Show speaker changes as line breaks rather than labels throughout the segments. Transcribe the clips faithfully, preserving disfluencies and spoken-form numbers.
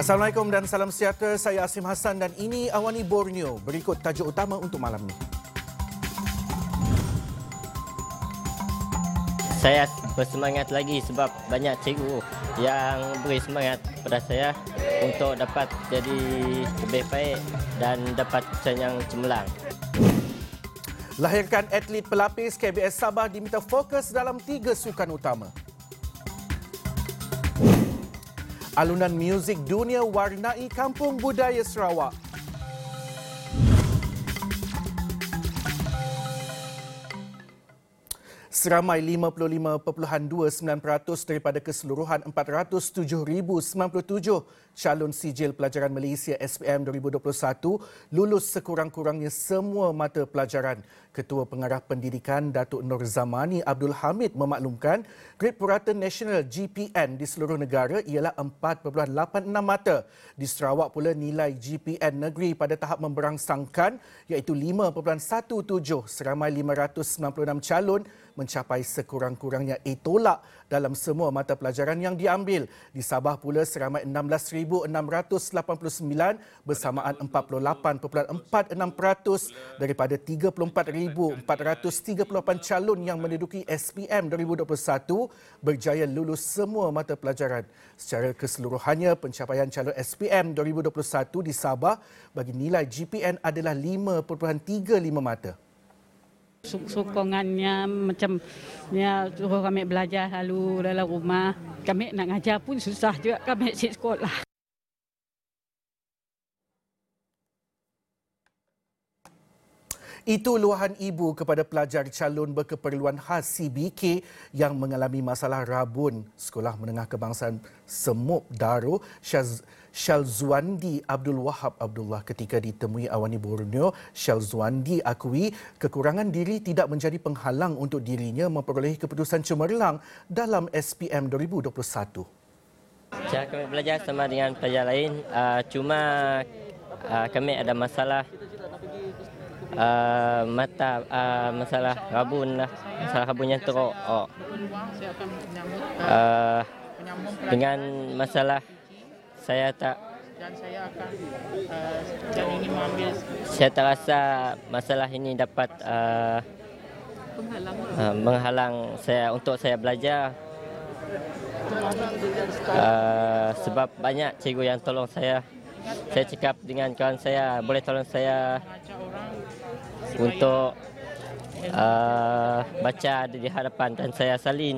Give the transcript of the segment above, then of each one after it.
Assalamualaikum dan salam sejahtera. Saya Asim Hassan dan ini Awani Borneo. Berikut tajuk utama untuk malam ini.
Saya bersemangat lagi sebab banyak cikgu yang beri semangat kepada saya untuk dapat jadi lebih baik dan dapat keputusan yang cemerlang.
Lahirkan atlet pelapis, K B S Sabah diminta fokus dalam tiga sukan utama. Alunan muzik dunia warnai kampung budaya Sarawak. Seramai lima puluh lima perpuluhan dua sembilan peratus daripada keseluruhan empat ratus tujuh ribu sembilan puluh tujuh calon sijil pelajaran Malaysia S P M dua ribu dua puluh satu lulus sekurang-kurangnya semua mata pelajaran. Ketua Pengarah Pendidikan Datuk Nur Zamani Abdul Hamid memaklumkan grade purata nasional G P N di seluruh negara ialah empat perpuluhan lapan enam mata. Di Sarawak pula nilai G P N negeri pada tahap memberangsangkan iaitu lima perpuluhan satu tujuh. Seramai lima ratus sembilan puluh enam calon mencapai sekurang-kurangnya A tolak dalam semua mata pelajaran yang diambil. Di Sabah pula seramai enam belas ribu enam ratus lapan puluh sembilan bersamaan empat puluh lapan perpuluhan empat enam peratus daripada tiga puluh empat ribu empat ratus tiga puluh lapan calon yang menduduki S P M dua ribu dua puluh satu berjaya lulus semua mata pelajaran. Secara keseluruhannya, pencapaian calon S P M dua ribu dua puluh satu di Sabah bagi nilai G P N adalah lima perpuluhan tiga lima mata.
Sokongannya macam ya, suruh kami belajar selalu dalam rumah. Kami nak ngajar pun susah juga, kami sit sekolah.
Itu luahan ibu kepada pelajar calon berkeperluan khas C B K yang mengalami masalah rabun Sekolah Menengah Kebangsaan Semop Daro, Syalzuandi Abdul Wahab Abdullah. Ketika ditemui Awani Borneo, Syalzuandi akui kekurangan diri tidak menjadi penghalang untuk dirinya memperolehi keputusan cemerlang dalam S P M dua ribu dua puluh satu.
Cara kami belajar sama dengan pelajar lain, uh, cuma uh, kami ada masalah Uh, mata uh, masalah rabun lah, masalah rabun yang teruk. Oh. Uh, dengan masalah saya tak saya tak rasa masalah ini dapat uh, uh, menghalang saya untuk saya belajar. Uh, sebab banyak cikgu yang tolong saya. Saya cakap dengan kawan saya, boleh tolong saya untuk uh, baca di hadapan dan saya salin.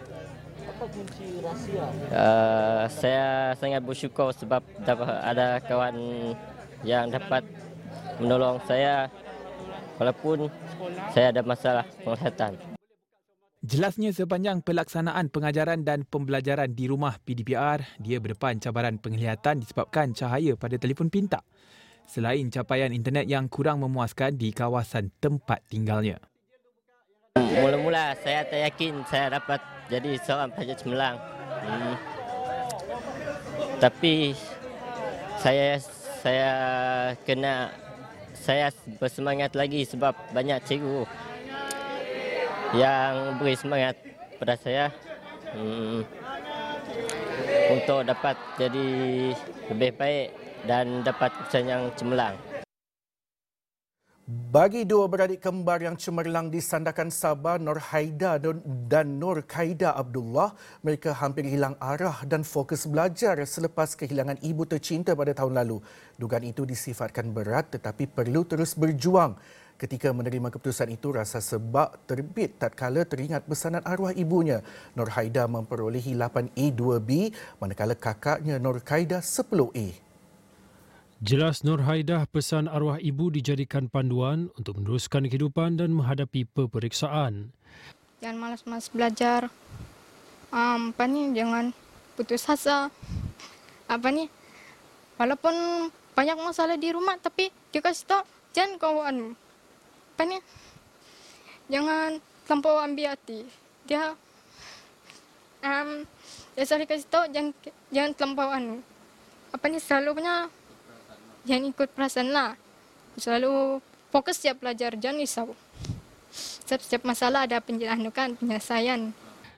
Uh, saya sangat bersyukur sebab ada kawan yang dapat menolong saya walaupun saya ada masalah penglihatan.
Jelasnya sepanjang pelaksanaan pengajaran dan pembelajaran di rumah P D P R, dia berdepan cabaran penglihatan disebabkan cahaya pada telefon pintar. Selain capaian internet yang kurang memuaskan di kawasan tempat tinggalnya.
Mula-mula saya tak yakin saya dapat jadi seorang pelajar cemerlang. Hmm. Tapi saya saya kena saya bersemangat lagi sebab banyak cikgu yang beri semangat pada saya hmm, untuk dapat jadi lebih baik dan dapat keputusan yang cemerlang.
Bagi dua beradik kembar yang cemerlang di Sandakan Sabah, Nur Haida dan Nur Kaida Abdullah, mereka hampir hilang arah dan fokus belajar selepas kehilangan ibu tercinta pada tahun lalu. Dugaan itu disifatkan berat tetapi perlu terus berjuang. Ketika menerima keputusan itu, rasa sebab terbit tatkala teringat pesanan arwah ibunya. Nur Haida memperolehi lapan A dua B, manakala kakaknya Nur Kaida sepuluh A.
Jelas Nur Haidah pesan arwah ibu dijadikan panduan untuk meneruskan kehidupan dan menghadapi peperiksaan.
Jangan malas-malas belajar. Um, apa ni, jangan putus asa. Apa ni? Walaupun banyak masalah di rumah tapi dia kasih tahu jangan kau anu. Apa ni? Jangan terlampau ambil hati. Dia um, dia selalu kasih tahu jangan jangan terlampau anu. Apa ni, selalu punya jangan ikut perasaan lah. Selalu fokus setiap belajar, jangan risau. Setiap, setiap masalah ada penyelesaian, penyelesaian.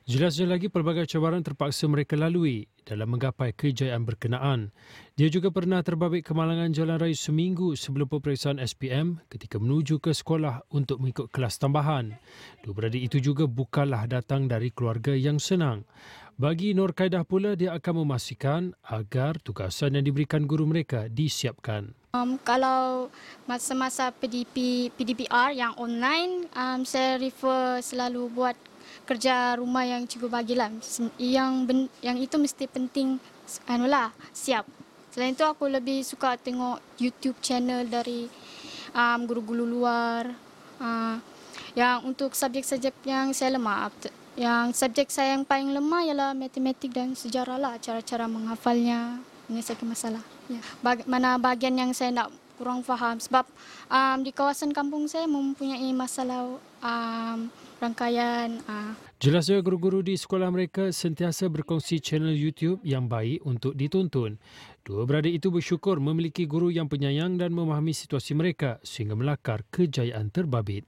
Jelasnya lagi pelbagai cabaran terpaksa mereka lalui dalam menggapai kejayaan berkenaan. Dia juga pernah terbabit kemalangan jalan raya seminggu sebelum peperiksaan S P M ketika menuju ke sekolah untuk mengikut kelas tambahan. Dua beradik itu juga bukanlah datang dari keluarga yang senang. Bagi Nur Khaidah pula, dia akan memastikan agar tugasan yang diberikan guru mereka disiapkan.
Um, kalau masa-masa P D P, P D P R yang online, um, saya refer selalu buat kerja rumah yang cikgu bagilah. Yang ben, yang itu mesti penting, anulah, siap. Selain itu aku lebih suka tengok YouTube channel dari um, guru-guru luar. Uh, yang untuk subjek-subjek yang saya lemah, yang subjek saya yang paling lemah ialah matematik dan sejarah lah. Cara-cara menghafalnya menyelesaikan masalah. Ya. Bag, mana bahagian yang saya nak kurang faham sebab um, di kawasan kampung saya mempunyai masalah um, rangkaian. Uh.
Jelasnya guru-guru di sekolah mereka sentiasa berkongsi channel YouTube yang baik untuk ditonton. Dua beradik itu bersyukur memiliki guru yang penyayang dan memahami situasi mereka sehingga melakar kejayaan terbabit.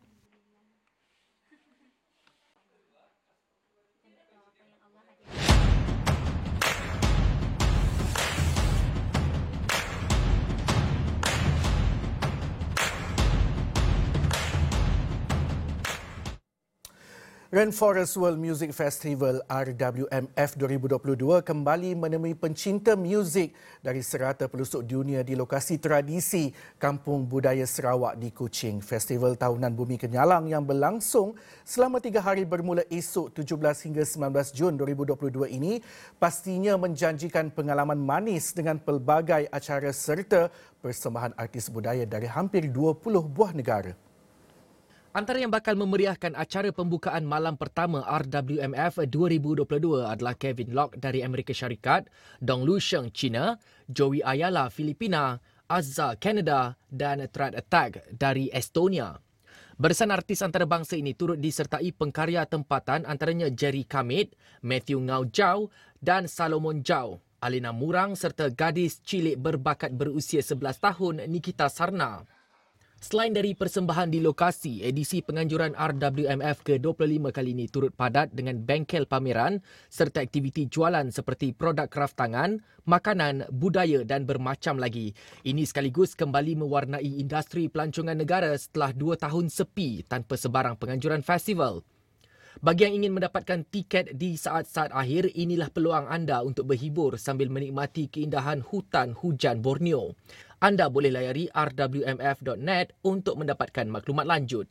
Rainforest World Music Festival R W M F dua ribu dua puluh dua kembali menemui pencinta muzik dari serata pelosok dunia di lokasi tradisi Kampung Budaya Sarawak di Kuching. Festival Tahunan Bumi Kenyalang yang berlangsung selama tiga hari bermula esok tujuh belas hingga sembilan belas Jun dua ribu dua puluh dua ini pastinya menjanjikan pengalaman manis dengan pelbagai acara serta persembahan artis budaya dari hampir dua puluh buah negara.
Antara yang bakal memeriahkan acara pembukaan malam pertama R W M F dua ribu dua puluh dua adalah Kevin Locke dari Amerika Syarikat, Dong Lu Sheng China, Joey Ayala Filipina, Azza Canada dan Threat Attack dari Estonia. Barisan artis antarabangsa ini turut disertai pengkarya tempatan antaranya Jerry Kamit, Matthew Ngau Jau dan Salomon Jau, Alina Murang serta gadis cilik berbakat berusia sebelas tahun Nikita Sarna. Selain dari persembahan di lokasi, edisi penganjuran R W M F ke dua puluh lima kali ini turut padat dengan bengkel pameran serta aktiviti jualan seperti produk kraft tangan, makanan, budaya dan bermacam lagi. Ini sekaligus kembali mewarnai industri pelancongan negara setelah dua tahun sepi tanpa sebarang penganjuran festival. Bagi yang ingin mendapatkan tiket di saat-saat akhir, inilah peluang anda untuk berhibur sambil menikmati keindahan hutan hujan Borneo. Anda boleh layari r w m f dot net untuk mendapatkan maklumat lanjut.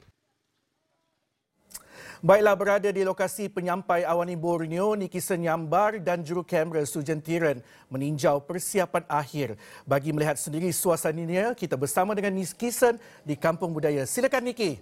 Baiklah, berada di lokasi penyampai Awani Borneo, Niki Senyambar dan juru kamera Sujan Tiran meninjau persiapan akhir. Bagi melihat sendiri suasananya, kita bersama dengan Niki Sen di Kampung Budaya. Silakan Niki.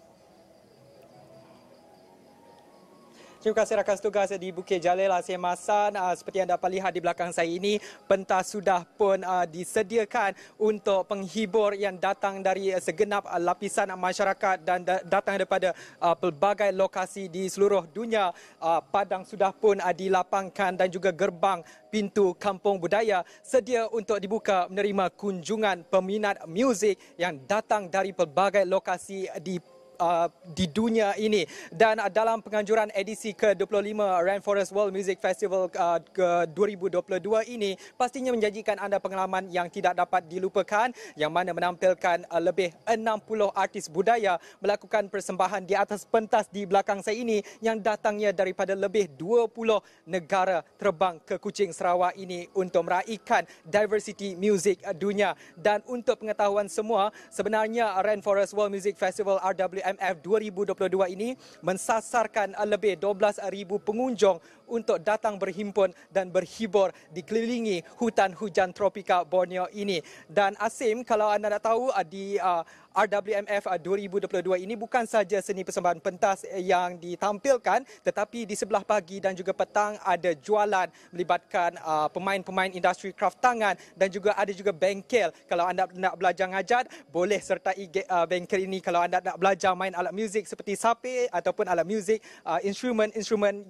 Terima kasih rakan tugas di Bukit Jalil Asia Masan. Uh, seperti yang dapat lihat di belakang saya ini, pentas sudah pun uh, disediakan untuk penghibur yang datang dari uh, segenap uh, lapisan masyarakat dan da- datang daripada uh, pelbagai lokasi di seluruh dunia. Uh, padang sudah pun uh, dilapangkan dan juga gerbang pintu Kampung Budaya sedia untuk dibuka menerima kunjungan peminat muzik yang datang dari pelbagai lokasi di Uh, di dunia ini. Dan uh, dalam penganjuran edisi ke dua puluh lima Rainforest World Music Festival uh, ke dua ribu dua puluh dua ini pastinya menjanjikan anda pengalaman yang tidak dapat dilupakan, yang mana menampilkan uh, lebih enam puluh artis budaya melakukan persembahan di atas pentas di belakang saya ini yang datangnya daripada lebih dua puluh negara terbang ke Kuching Sarawak ini untuk meraihkan diversity muzik uh, dunia. Dan untuk pengetahuan semua, sebenarnya Rainforest World Music Festival R W M F dua ribu dua puluh dua ini mensasarkan lebih dua belas ribu pengunjung untuk datang berhimpun dan berhibur dikelilingi hutan hujan tropika Borneo ini. Dan Asim, kalau anda nak tahu, di uh, R W M F dua ribu dua puluh dua ini bukan saja seni persembahan pentas yang ditampilkan, tetapi di sebelah pagi dan juga petang ada jualan melibatkan uh, pemain-pemain industri kraft tangan dan juga ada juga bengkel. Kalau anda nak belajar ngajat, boleh sertai uh, bengkel ini. Kalau anda nak belajar main alat muzik seperti sape ataupun alat muzik, uh, instrumen-instrumen yang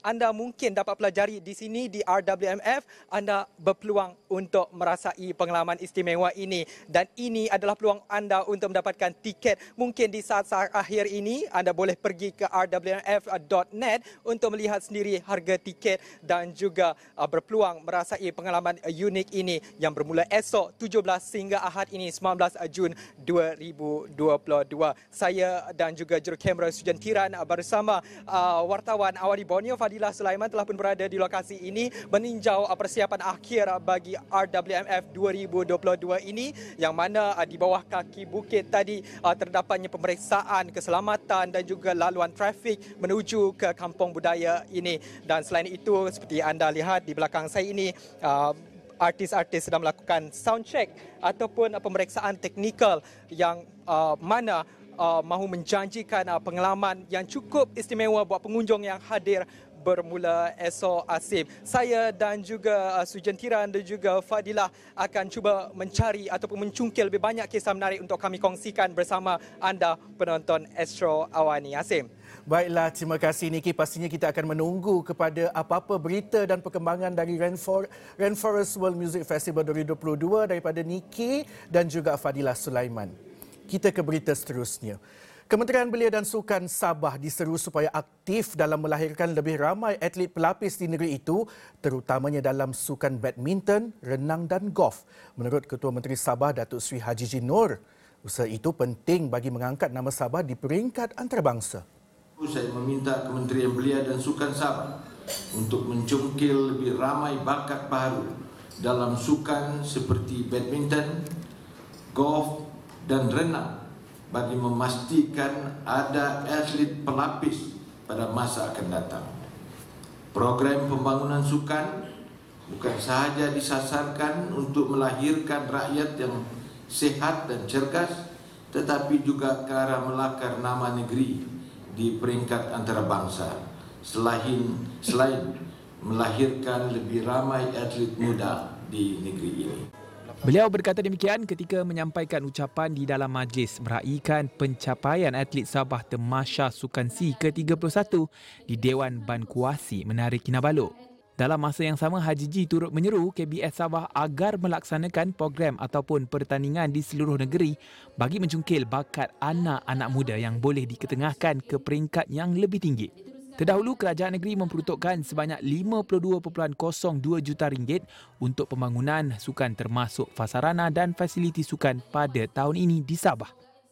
anda mungkin dapat pelajari di sini di R W M F, anda berpeluang untuk merasai pengalaman istimewa ini. Dan ini adalah peluang anda untuk mendapatkan tiket. Mungkin di saat-saat akhir ini, anda boleh pergi ke r w m f dot net untuk melihat sendiri harga tiket dan juga uh, berpeluang merasai pengalaman uh, unik ini yang bermula esok tujuh belas hingga Ahad ini sembilan belas Jun dua ribu dua puluh dua. Saya dan juga jurukamera Sujan Tiran bersama uh, wartawan Awani Borneo Fadilah Sulaiman telah pun berada di lokasi ini meninjau uh, persiapan akhir uh, bagi R W M F dua ribu dua puluh dua ini, yang mana uh, di bawah kaki bukit tadi uh, terdapatnya pemeriksaan keselamatan dan juga laluan trafik menuju ke kampung budaya ini. Dan selain itu, seperti anda lihat di belakang saya ini, uh, artis-artis sedang melakukan sound check ataupun pemeriksaan teknikal yang uh, mana uh, mahu menjanjikan uh, pengalaman yang cukup istimewa buat pengunjung yang hadir bermula esok Asib. Saya dan juga uh, Sujan Tiran dan juga Fadilah akan cuba mencari ataupun mencungkil lebih banyak kisah menarik untuk kami kongsikan bersama anda penonton Astro Awani. Asim.
Baiklah, terima kasih Niki. Pastinya kita akan menunggu kepada apa-apa berita dan perkembangan dari Rainfor- Rainforest World Music Festival dua ribu dua puluh dua daripada Niki dan juga Fadilah Sulaiman. Kita ke berita seterusnya. Kementerian Belia dan Sukan Sabah diseru supaya aktif dalam melahirkan lebih ramai atlet pelapis di negeri itu, terutamanya dalam sukan badminton, renang dan golf. Menurut Ketua Menteri Sabah, Datuk Seri Haji Jin Nur, usaha itu penting bagi mengangkat nama Sabah di peringkat antarabangsa.
Saya meminta Kementerian Belia dan Sukan Sabah untuk mencungkil lebih ramai bakat baru dalam sukan seperti badminton, golf dan renang bagi memastikan ada atlet pelapis pada masa akan datang. Program pembangunan sukan bukan sahaja disasarkan untuk melahirkan rakyat yang sehat dan cergas, tetapi juga ke arah melakar nama negeri di peringkat antarabangsa, selain selain melahirkan lebih ramai atlet muda di negeri ini.
Beliau berkata demikian ketika menyampaikan ucapan di dalam majlis meraikan pencapaian atlet Sabah Temasya Sukan C ke tiga puluh satu di Dewan Bankuasi Menara Kinabalu. Dalam masa yang sama, Haji Ji turut menyeru K B S Sabah agar melaksanakan program ataupun pertandingan di seluruh negeri bagi mencungkil bakat anak-anak muda yang boleh diketengahkan ke peringkat yang lebih tinggi. Terdahulu, kerajaan negeri memperuntukkan sebanyak lima puluh dua perpuluhan kosong dua juta ringgit untuk pembangunan sukan termasuk fasarana dan fasiliti sukan pada tahun ini di Sabah.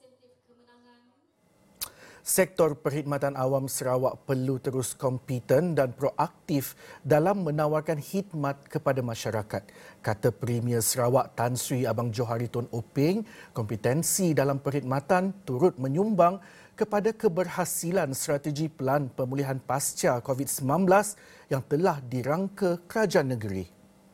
Sektor perkhidmatan awam Sarawak perlu terus kompeten dan proaktif dalam menawarkan khidmat kepada masyarakat. Kata Premier Sarawak Tan Sri Abang Johari Tun Openg, kompetensi dalam perkhidmatan turut menyumbang kepada keberhasilan strategi pelan pemulihan pasca covid sembilan belas yang telah dirangka kerajaan negeri.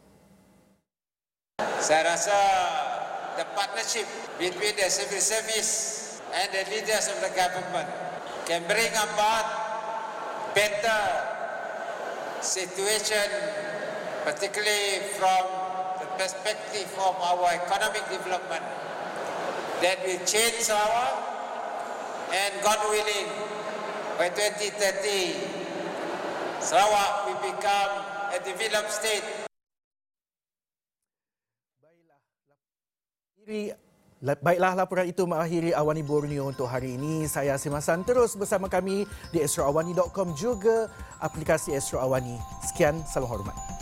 Saya rasa the partnership between the civil service and the leaders of the government can bring about better situation, particularly from the perspective of our economic development, that will change Sarawak, and God willing, by twenty thirty, Sarawak will become a developed state.
Baiklah, laporan itu mengakhiri Awani Borneo untuk hari ini. Saya Asim Hassan, terus bersama kami di astro awani dot com juga aplikasi Astro Awani. Sekian, salam hormat.